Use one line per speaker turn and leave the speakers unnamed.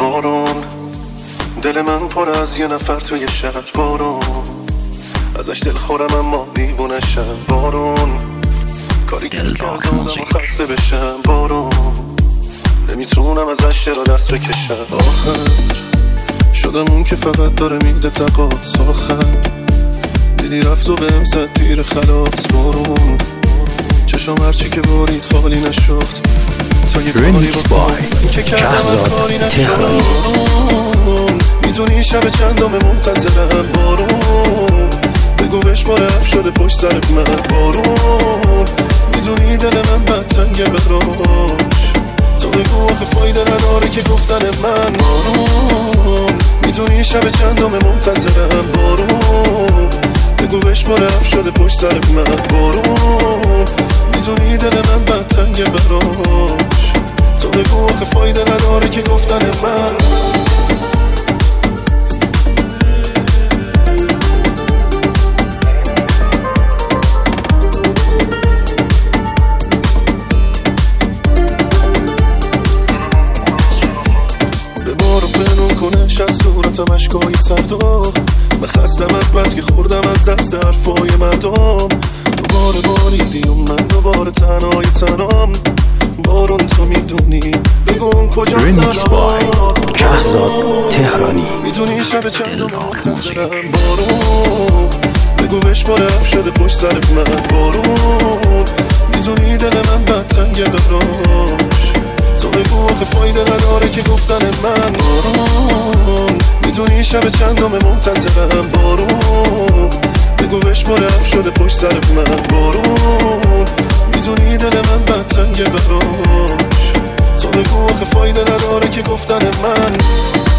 بارون، دل من پر از یه نفر توی شهر. بارون ازش دل خورم اما دیوونشم. بارون کاری که از آدم خسته بشم. بارون نمیتونم ازش را دست بکشم. آخر شدم اون که فقط داره میده تقاط. آخر دیدی رفت و بهم زد تیر خلاص. بارون چشم هرچی که بارید خالی نشد تا یه کاری بکنم که کردم کاری نشد. میدونی شب چندم منتظرم. بارون بگو بهش ما رفت شده پشت سر من. بارون میدونی دل من بدتنگه براش. تو بگو آخه فایده نداره که گفتن من. بارون میدونی شب چندم منتظرم. بارون بگو بهش ما رفت شده پشت سر من. بارون میدونی دل من بدتنگه براش. تو بگو آخه فایده نداره که گفتن من. کنش از صورتم اشکای سردم. من خستم از بس که خوردم از دست حرفای مردم. دوباره باریدی و من دوباره تنهای تنام. بارون تو میدونی بگو اون کجا سلام.
کهزاد تهرانی
میدونی شب چندم منتظرم. بارون بگو بهش ما رفت شده پشت سر من. بارون میدونی دل من بدتنگه براش. تو بگو آخه فایده نداره که گفتن من. بارون میدونی شب چندم منتظرم. بارون بگو بهش ما رفت شده پشت سر من. بارون میدونی دل من بدتنگه براش. تو بگو آخه فایده نداره که گفتن من.